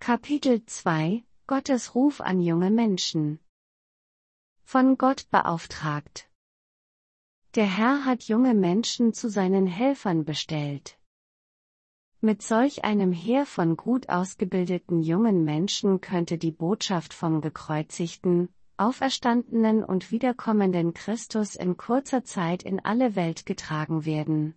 Kapitel 2 – Gottes Ruf an junge Menschen. Von Gott beauftragt. Der Herr hat junge Menschen zu seinen Helfern bestellt. Mit solch einem Heer von gut ausgebildeten jungen Menschen könnte die Botschaft vom gekreuzigten, auferstandenen und wiederkommenden Christus in kurzer Zeit in alle Welt getragen werden.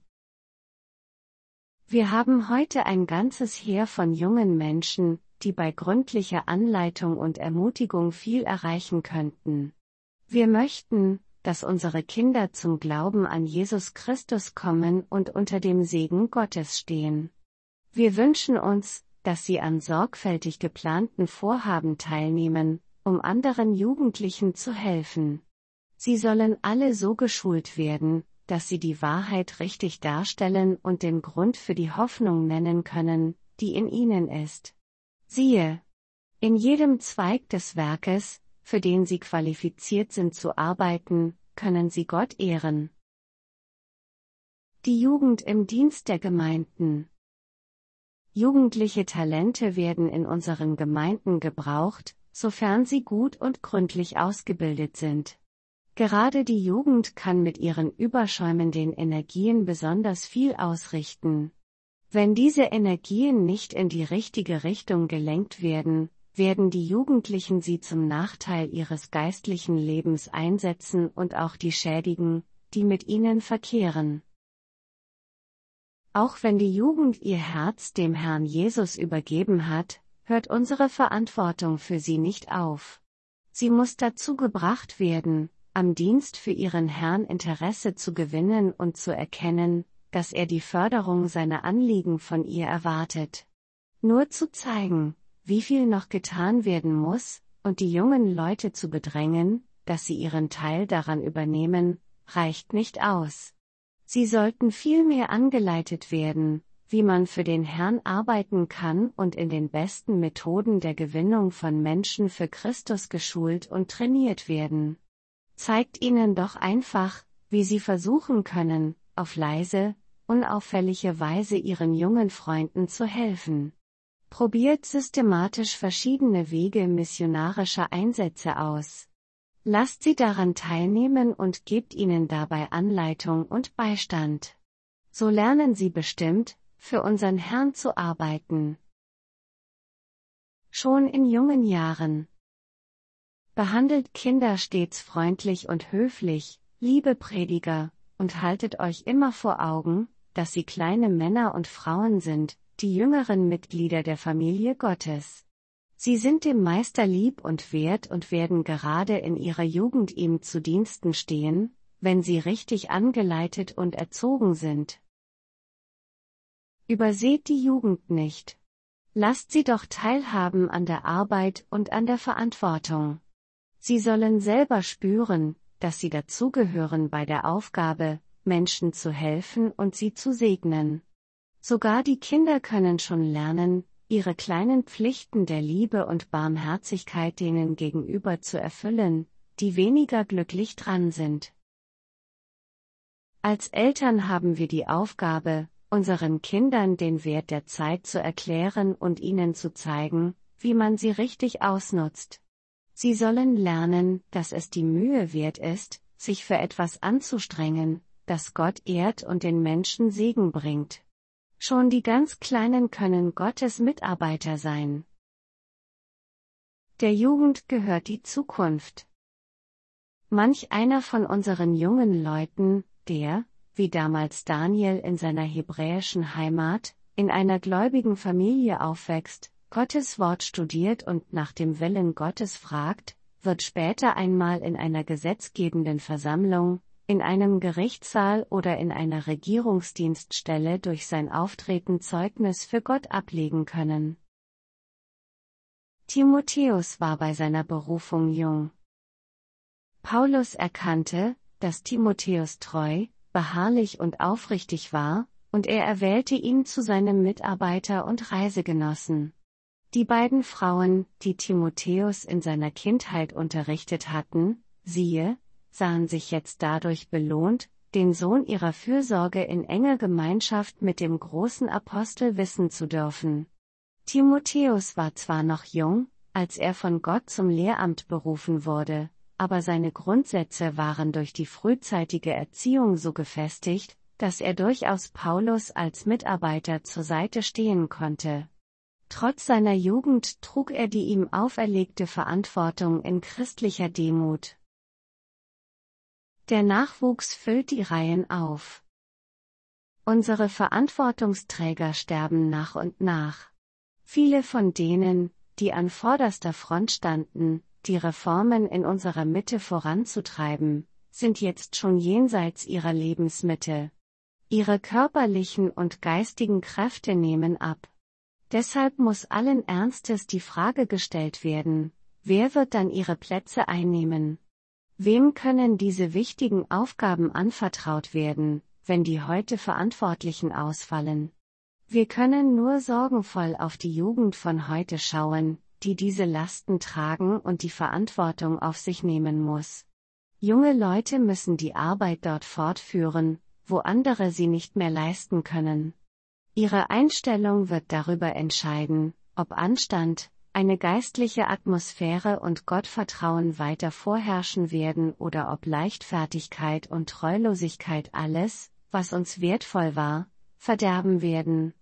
Wir haben heute ein ganzes Heer von jungen Menschen, die bei gründlicher Anleitung und Ermutigung viel erreichen könnten. Wir möchten, dass unsere Kinder zum Glauben an Jesus Christus kommen und unter dem Segen Gottes stehen. Wir wünschen uns, dass sie an sorgfältig geplanten Vorhaben teilnehmen, um anderen Jugendlichen zu helfen. Sie sollen alle so geschult werden, dass sie die Wahrheit richtig darstellen und den Grund für die Hoffnung nennen können, die in ihnen ist. Siehe, in jedem Zweig des Werkes, für den sie qualifiziert sind zu arbeiten, können sie Gott ehren. Die Jugend im Dienst der Gemeinden. Jugendliche Talente werden in unseren Gemeinden gebraucht, sofern sie gut und gründlich ausgebildet sind. Gerade die Jugend kann mit ihren überschäumenden Energien besonders viel ausrichten. Wenn diese Energien nicht in die richtige Richtung gelenkt werden, werden die Jugendlichen sie zum Nachteil ihres geistlichen Lebens einsetzen und auch die schädigen, die mit ihnen verkehren. Auch wenn die Jugend ihr Herz dem Herrn Jesus übergeben hat, hört unsere Verantwortung für sie nicht auf. Sie muss dazu gebracht werden, am Dienst für ihren Herrn Interesse zu gewinnen und zu erkennen, dass er die Förderung seiner Anliegen von ihr erwartet. Nur zu zeigen, wie viel noch getan werden muss, und die jungen Leute zu bedrängen, dass sie ihren Teil daran übernehmen, reicht nicht aus. Sie sollten vielmehr angeleitet werden, wie man für den Herrn arbeiten kann und in den besten Methoden der Gewinnung von Menschen für Christus geschult und trainiert werden. Zeigt ihnen doch einfach, wie sie versuchen können, auf leise, unauffällige Weise ihren jungen Freunden zu helfen. Probiert systematisch verschiedene Wege missionarischer Einsätze aus. Lasst sie daran teilnehmen und gebt ihnen dabei Anleitung und Beistand. So lernen sie bestimmt, für unseren Herrn zu arbeiten. Schon in jungen Jahren. Behandelt Kinder stets freundlich und höflich, liebe Prediger, und haltet euch immer vor Augen, dass sie kleine Männer und Frauen sind, die jüngeren Mitglieder der Familie Gottes. Sie sind dem Meister lieb und wert und werden gerade in ihrer Jugend ihm zu Diensten stehen, wenn sie richtig angeleitet und erzogen sind. Überseht die Jugend nicht. Lasst sie doch teilhaben an der Arbeit und an der Verantwortung. Sie sollen selber spüren, dass sie dazugehören bei der Aufgabe, Menschen zu helfen und sie zu segnen. Sogar die Kinder können schon lernen, ihre kleinen Pflichten der Liebe und Barmherzigkeit denen gegenüber zu erfüllen, die weniger glücklich dran sind. Als Eltern haben wir die Aufgabe, unseren Kindern den Wert der Zeit zu erklären und ihnen zu zeigen, wie man sie richtig ausnutzt. Sie sollen lernen, dass es die Mühe wert ist, sich für etwas anzustrengen, das Gott ehrt und den Menschen Segen bringt. Schon die ganz Kleinen können Gottes Mitarbeiter sein. Der Jugend gehört die Zukunft. Manch einer von unseren jungen Leuten, der, wie damals Daniel in seiner hebräischen Heimat, in einer gläubigen Familie aufwächst, Gottes Wort studiert und nach dem Willen Gottes fragt, wird später einmal in einer gesetzgebenden Versammlung, in einem Gerichtssaal oder in einer Regierungsdienststelle durch sein Auftreten Zeugnis für Gott ablegen können. Timotheus war bei seiner Berufung jung. Paulus erkannte, dass Timotheus treu, beharrlich und aufrichtig war, und er erwählte ihn zu seinem Mitarbeiter und Reisegenossen. Die beiden Frauen, die Timotheus in seiner Kindheit unterrichtet hatten, siehe, sahen sich jetzt dadurch belohnt, den Sohn ihrer Fürsorge in enger Gemeinschaft mit dem großen Apostel wissen zu dürfen. Timotheus war zwar noch jung, als er von Gott zum Lehramt berufen wurde, aber seine Grundsätze waren durch die frühzeitige Erziehung so gefestigt, dass er durchaus Paulus als Mitarbeiter zur Seite stehen konnte. Trotz seiner Jugend trug er die ihm auferlegte Verantwortung in christlicher Demut. Der Nachwuchs füllt die Reihen auf. Unsere Verantwortungsträger sterben nach und nach. Viele von denen, die an vorderster Front standen, die Reformen in unserer Mitte voranzutreiben, sind jetzt schon jenseits ihrer Lebensmitte. Ihre körperlichen und geistigen Kräfte nehmen ab. Deshalb muss allen Ernstes die Frage gestellt werden, wer wird dann ihre Plätze einnehmen? Wem können diese wichtigen Aufgaben anvertraut werden, wenn die heute Verantwortlichen ausfallen? Wir können nur sorgenvoll auf die Jugend von heute schauen, die diese Lasten tragen und die Verantwortung auf sich nehmen muss. Junge Leute müssen die Arbeit dort fortführen, wo andere sie nicht mehr leisten können. Ihre Einstellung wird darüber entscheiden, ob Anstand, eine geistliche Atmosphäre und Gottvertrauen weiter vorherrschen werden oder ob Leichtfertigkeit und Treulosigkeit alles, was uns wertvoll war, verderben werden.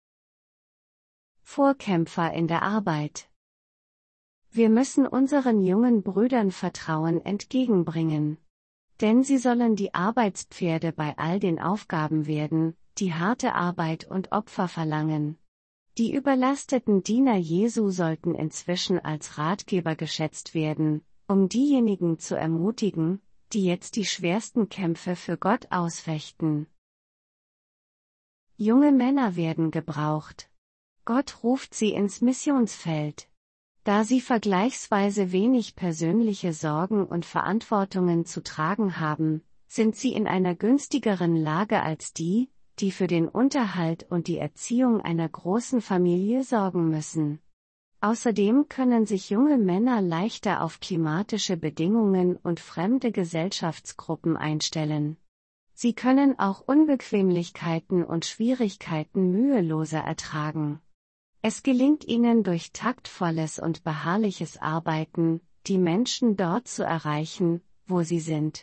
Vorkämpfer in der Arbeit. Wir müssen unseren jungen Brüdern Vertrauen entgegenbringen. Denn sie sollen die Arbeitspferde bei all den Aufgaben werden, die harte Arbeit und Opfer verlangen. Die überlasteten Diener Jesu sollten inzwischen als Ratgeber geschätzt werden, um diejenigen zu ermutigen, die jetzt die schwersten Kämpfe für Gott ausfechten. Junge Männer werden gebraucht. Gott ruft sie ins Missionsfeld. Da sie vergleichsweise wenig persönliche Sorgen und Verantwortungen zu tragen haben, sind sie in einer günstigeren Lage als die, die für den Unterhalt und die Erziehung einer großen Familie sorgen müssen. Außerdem können sich junge Männer leichter auf klimatische Bedingungen und fremde Gesellschaftsgruppen einstellen. Sie können auch Unbequemlichkeiten und Schwierigkeiten müheloser ertragen. Es gelingt ihnen durch taktvolles und beharrliches Arbeiten, die Menschen dort zu erreichen, wo sie sind.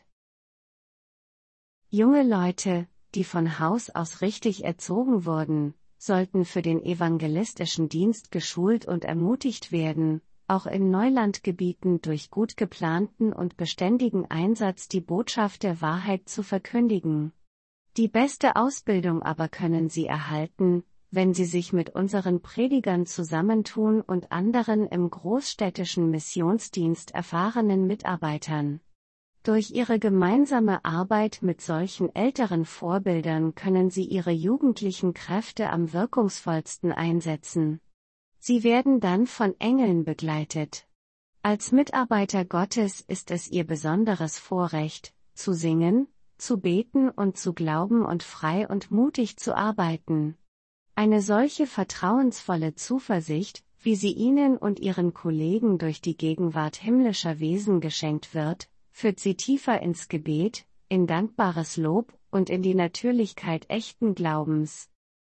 Junge Leute, die von Haus aus richtig erzogen wurden, sollten für den evangelistischen Dienst geschult und ermutigt werden, auch in Neulandgebieten durch gut geplanten und beständigen Einsatz die Botschaft der Wahrheit zu verkündigen. Die beste Ausbildung aber können sie erhalten, wenn sie sich mit unseren Predigern zusammentun und anderen im großstädtischen Missionsdienst erfahrenen Mitarbeitern. Durch ihre gemeinsame Arbeit mit solchen älteren Vorbildern können sie ihre jugendlichen Kräfte am wirkungsvollsten einsetzen. Sie werden dann von Engeln begleitet. Als Mitarbeiter Gottes ist es ihr besonderes Vorrecht, zu singen, zu beten und zu glauben und frei und mutig zu arbeiten. Eine solche vertrauensvolle Zuversicht, wie sie ihnen und ihren Kollegen durch die Gegenwart himmlischer Wesen geschenkt wird, führt sie tiefer ins Gebet, in dankbares Lob und in die Natürlichkeit echten Glaubens.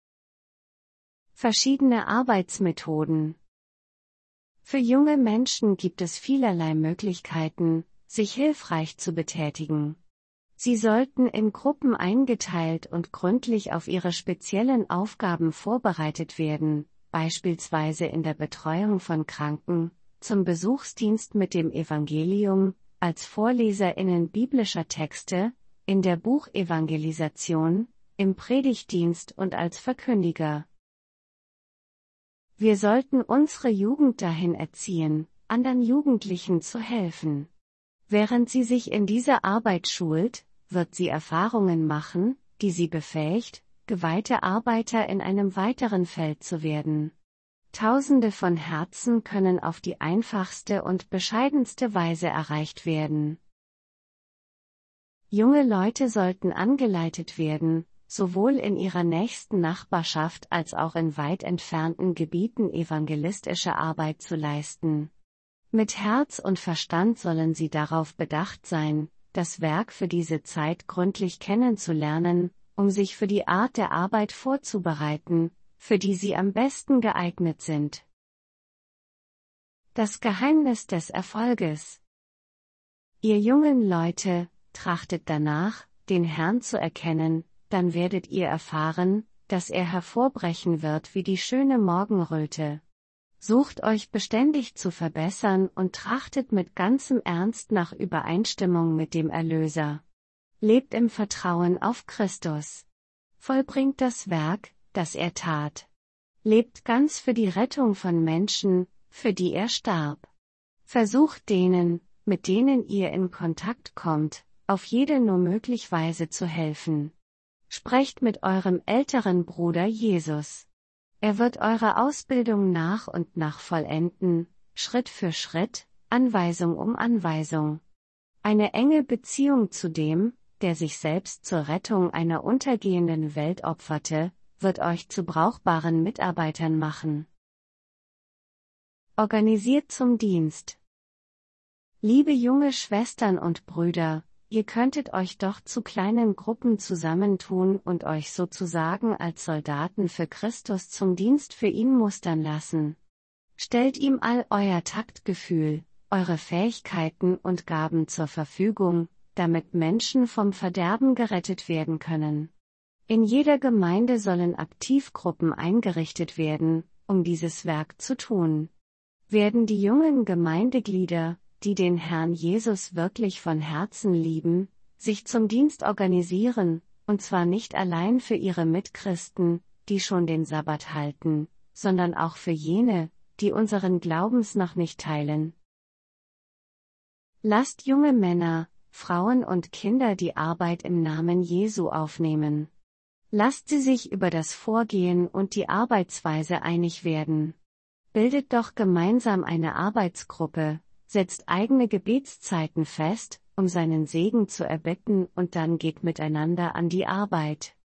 Verschiedene Arbeitsmethoden. Für junge Menschen gibt es vielerlei Möglichkeiten, sich hilfreich zu betätigen. Sie sollten in Gruppen eingeteilt und gründlich auf ihre speziellen Aufgaben vorbereitet werden, beispielsweise in der Betreuung von Kranken, zum Besuchsdienst mit dem Evangelium, als VorleserInnen biblischer Texte, in der Buchevangelisation, im Predigtdienst und als Verkündiger. Wir sollten unsere Jugend dahin erziehen, anderen Jugendlichen zu helfen. Während sie sich in dieser Arbeit schult, wird sie Erfahrungen machen, die sie befähigt, geweihte Arbeiter in einem weiteren Feld zu werden. Tausende von Herzen können auf die einfachste und bescheidenste Weise erreicht werden. Junge Leute sollten angeleitet werden, sowohl in ihrer nächsten Nachbarschaft als auch in weit entfernten Gebieten evangelistische Arbeit zu leisten. Mit Herz und Verstand sollen sie darauf bedacht sein, das Werk für diese Zeit gründlich kennenzulernen, um sich für die Art der Arbeit vorzubereiten, für die sie am besten geeignet sind. Das Geheimnis des Erfolges. Ihr jungen Leute, trachtet danach, den Herrn zu erkennen, dann werdet ihr erfahren, dass er hervorbrechen wird wie die schöne Morgenröte. Sucht euch beständig zu verbessern und trachtet mit ganzem Ernst nach Übereinstimmung mit dem Erlöser. Lebt im Vertrauen auf Christus. Vollbringt das Werk, das er tat. Lebt ganz für die Rettung von Menschen, für die er starb. Versucht denen, mit denen ihr in Kontakt kommt, auf jede nur möglich Weise zu helfen. Sprecht mit eurem älteren Bruder Jesus. Er wird eure Ausbildung nach und nach vollenden, Schritt für Schritt, Anweisung um Anweisung. Eine enge Beziehung zu dem, der sich selbst zur Rettung einer untergehenden Welt opferte, wird euch zu brauchbaren Mitarbeitern machen. Organisiert zum Dienst. Liebe junge Schwestern und Brüder, ihr könntet euch doch zu kleinen Gruppen zusammentun und euch sozusagen als Soldaten für Christus zum Dienst für ihn mustern lassen. Stellt ihm all euer Taktgefühl, eure Fähigkeiten und Gaben zur Verfügung, damit Menschen vom Verderben gerettet werden können. In jeder Gemeinde sollen Aktivgruppen eingerichtet werden, um dieses Werk zu tun. Werden die jungen Gemeindeglieder, die den Herrn Jesus wirklich von Herzen lieben, sich zum Dienst organisieren, und zwar nicht allein für ihre Mitchristen, die schon den Sabbat halten, sondern auch für jene, die unseren Glaubens noch nicht teilen. Lasst junge Männer, Frauen und Kinder die Arbeit im Namen Jesu aufnehmen. Lasst sie sich über das Vorgehen und die Arbeitsweise einig werden. Bildet doch gemeinsam eine Arbeitsgruppe, setzt eigene Gebetszeiten fest, um seinen Segen zu erbitten und dann geht miteinander an die Arbeit.